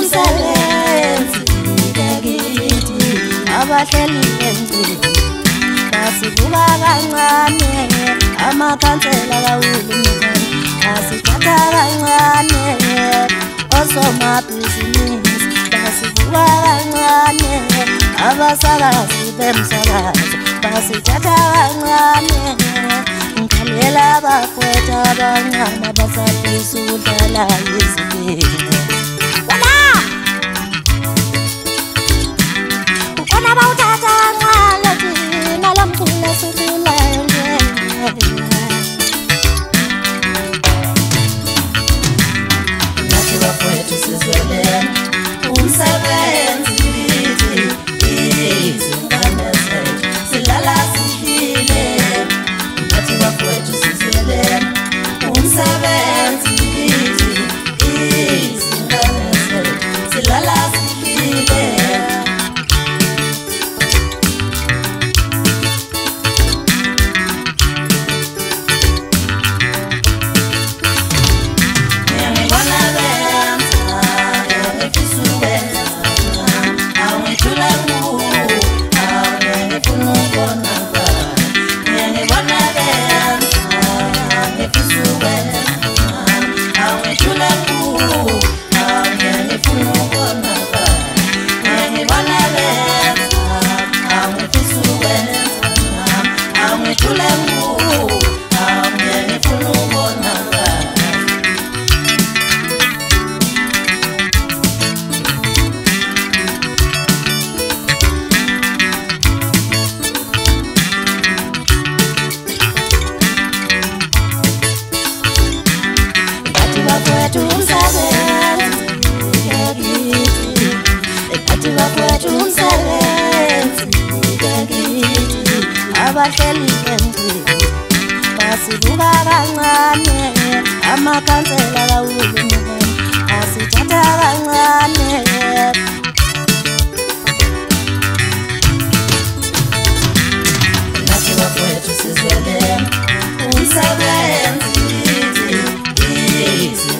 umsebenzi kithi abahleli endlini basibuka kancane amakhansela kawulumeni asithatha kancane osomabhizinisi basibuka kancane abasakazi bemsakazo basithatha kancane ngikhalela abafowethu abancane abasafisa ukudlala izilingo ukona bawuthatha kancane thina lamculo esiculayo nathi bafowethu sizwelene umsebenzi izingane zethu silala sidlile nathi bafowethu sizwelene umsebenzi izingane zethu silala sidlile abahleli endlini basibuka kancane amakhansela kawulumeni asithatha kancane nathi bafowethu sizwelene umsebenzi